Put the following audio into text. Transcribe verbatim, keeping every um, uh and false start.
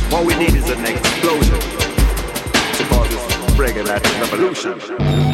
What we need is an explosion to cause this reggae like revolution.